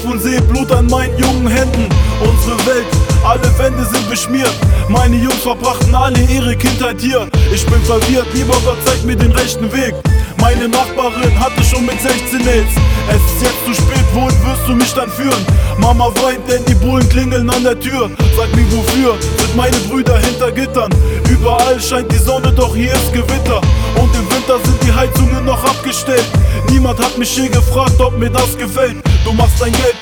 und sehe Blut an meinen jungen Händen. Unsere Welt, alle Wände sind beschmiert. Meine Jungs verbrachten alle ihre Kindheit hier. Ich bin verwirrt, lieber Gott, zeig mir den rechten Weg. Meine Nachbarin hatte schon mit 16 AIDS. Es ist jetzt zu spät, wohin wirst du mich dann führen? Mama weint, denn die Bullen klingeln an der Tür. Sag mir wofür, sind meine Brüder hinter Gittern. Überall scheint die Sonne, doch hier ist Gewitter. Und im Winter sind die Heizungen noch abgestellt. Niemand hat mich je gefragt, ob mir das gefällt. Du machst dein Geld